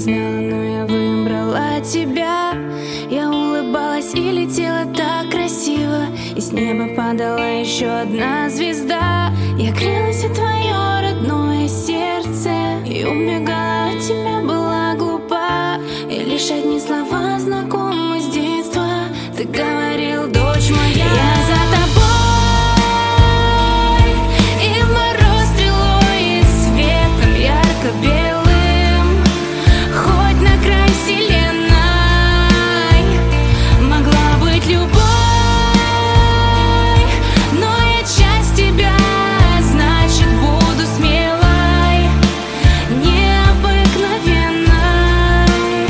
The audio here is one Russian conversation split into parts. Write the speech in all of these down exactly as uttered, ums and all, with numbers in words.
знала, но я выбрала тебя. Я улыбалась и летела так красиво, и с неба падала еще одна звезда. Я грелась о твое родное сердце и убегала от тебя, была глупа. И лишь одни слова знакомы с детства. Ты говорил: дочь моя, я за тобой. И в мороз стрелой, и светом ярко-белым, хоть на край вселенной, могла быть любой. Но я часть тебя, значит буду смелой, необыкновенной.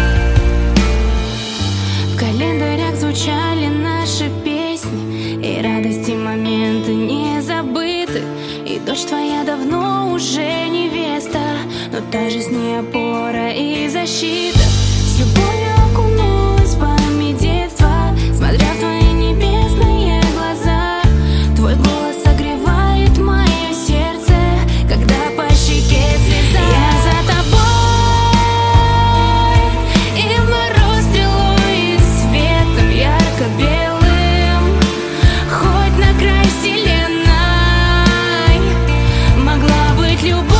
В календарях звучали наши песни, и радости, моменты не забыты. И дочь твоя давно уже невеста, но та же с ней опора и защита. С любовью окунулась в память детства, смотря в твои небесные глаза. Твой голос согревает мое сердце, когда по щеке слеза. Я за тобой. И в мороз стрелой, и светом ярко-белым, хоть на край вселенной, могла быть любовь.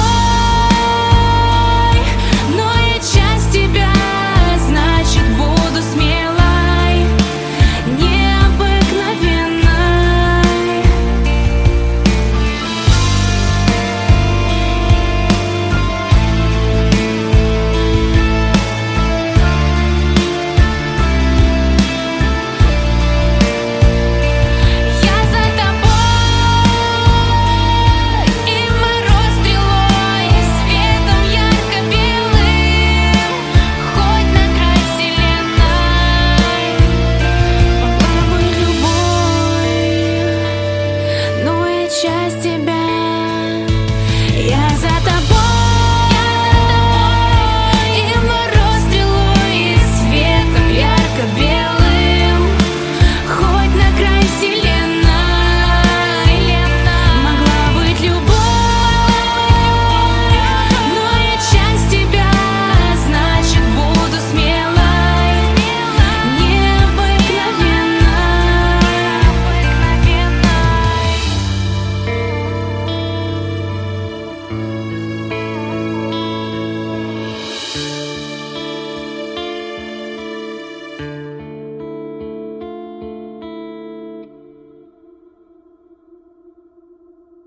Но я часть тебя, значит буду смелой, необыкновенной. Я за тобой. И в мороз стрелой, и светом ярко-белым, хоть на край вселенной, могла быть любовь. Но я часть тебя. Я за тобой. И в мороз стрелой, и светом ярко-белым, хоть на край вселенной, могла быть любовь. Но я часть тебя, значит буду смелой, необыкновенной.